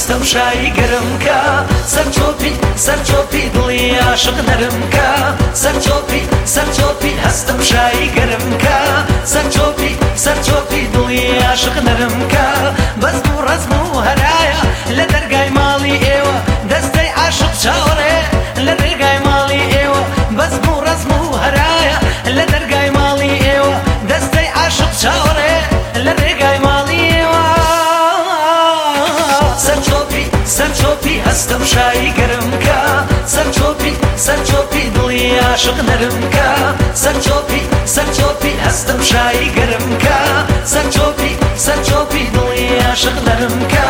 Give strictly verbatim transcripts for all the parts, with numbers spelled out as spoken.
هەستە و شایی گەرمکە سەر چۆپی سەر چۆپی دڵی عاشق نەرمکە سەر چۆپی سەر چۆپی هەستە و شایی گەرمکە سەر چۆپی سەر چۆپی دڵی عاشق نەرمکە بەزم و ڕەزم و هەرایە لە دەرگای ماڵی ئێوە دەستەی عاشق چاوەڕێ لە دەرگای ماڵی ئێوە بەزم و ڕەزم و هەرایە لە دەرگای ماڵی ئێوە دەستەی عاشق چاوەڕێ لە دەرگای ماڵی ئێوە سەر چۆپی سەر چۆپی هەستە و شایی گەرمکە سەر چۆپی سەر چۆپی دڵی عاشق نەرمکە سەر چۆپی سەر چۆپی هەستە و شایی گەرمکە سەر چۆپی سەر چۆپی دڵی عاشق نەرمکە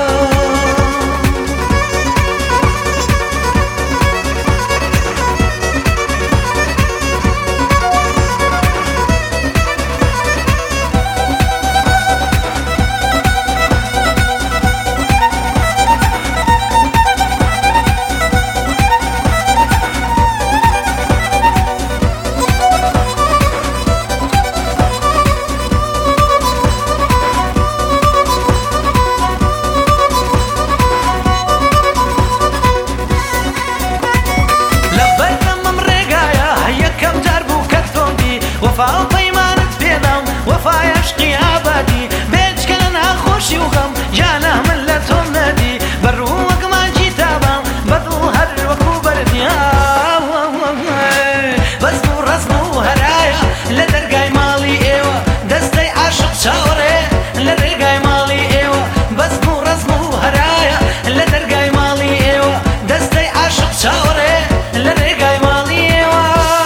وفا پەیمانت پێدام وەفای عشقی ئابادی بێچکەنە ناخۆشی و غەم جانە من لە تۆم نەدی بەڕوو وەک مانجی تابام بەدڵ هەر وەکوو بەردی بەزم و ڕەزم و هەرایە لە دەرگای ماڵی ئێوە دەستەی عاشق چاوەڕێ لە دەرگای ماڵی ئێوە بەزم و ڕەزم و هەرایە لە دەرگای ماڵی ئێوە دەستەی عاشق چاوەڕێ لە دەرگای ماڵی ئێوە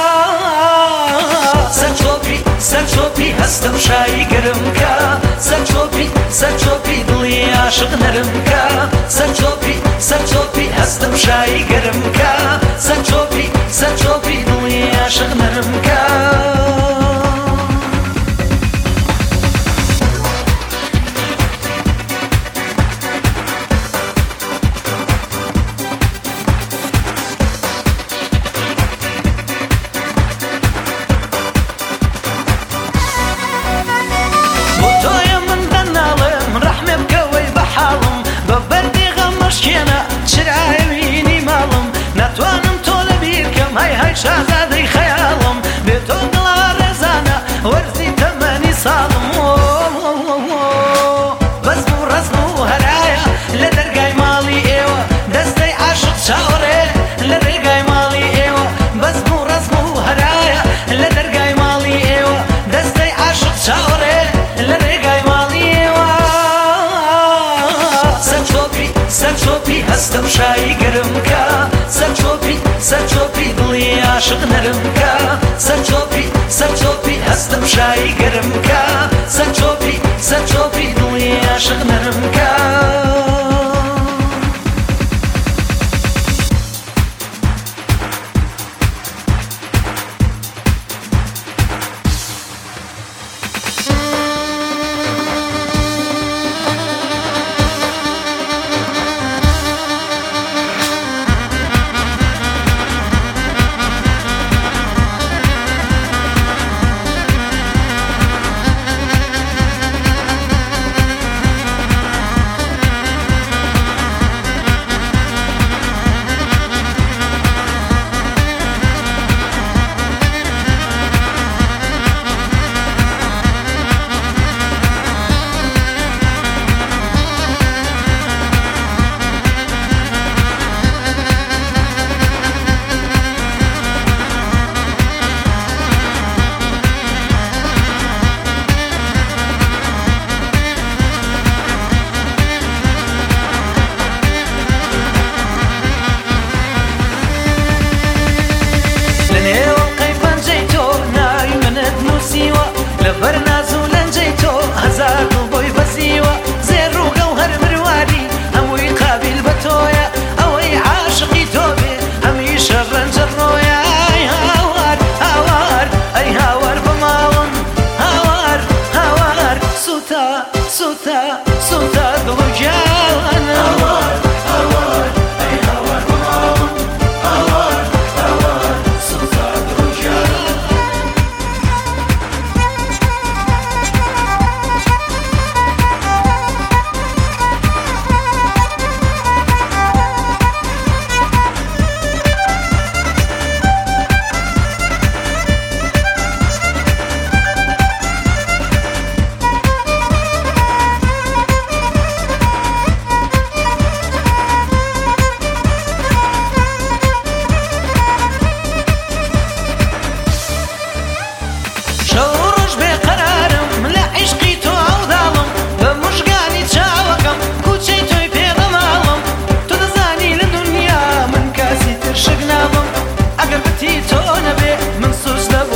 سەر چۆپی هەستە و شایی گەرمکە سەر چۆپی سەر چۆپی دڵی عاشق نەرمکە سەر چۆپی سەر چۆپی هەستە و شایی گەرمکە سەر چۆپی سەر چۆپی دڵی عاشق نەرمکە ناتوانم تۆ لە بیرکەم های های شازادەی خەیاڵم بێ تۆ دڵا ڕێزانە وەرزی تەمەنی ساڵم بەزم و ڕەزم و هەرایە لە دەرگای ماڵی ئێوە دەستەی عاشق چاوەڕێ لە دەرگای ماڵی ئێوە بەزم و ڕەزم و هەرایە لە دەرگای ماڵی ئێوە دەستەی عاشق چاوەڕێ لە دەرگای ماڵی ئێوە سەر چۆپی سەر چۆپی هەستە و شایی گەرمکە سەر چۆپی سەر چۆپی دڵی عاشق نەرمکە سەر چۆپی سەر چۆپی هەستە و شایی گەرمکە سەر چۆپی سەر چۆپی دڵی عاشق نەرمکە نەبێ من سوز لە